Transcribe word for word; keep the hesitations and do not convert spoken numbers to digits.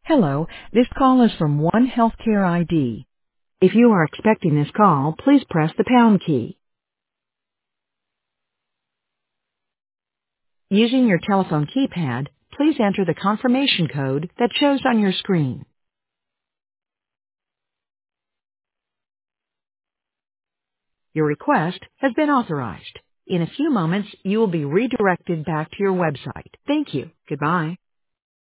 Hello, this call is from One Healthcare I D. If you are expecting this call, please press the pound key. Using your telephone keypad, please enter the confirmation code that shows on your screen. Your request has been authorized. In a few moments, you will be redirected back to your website. Thank you. Goodbye.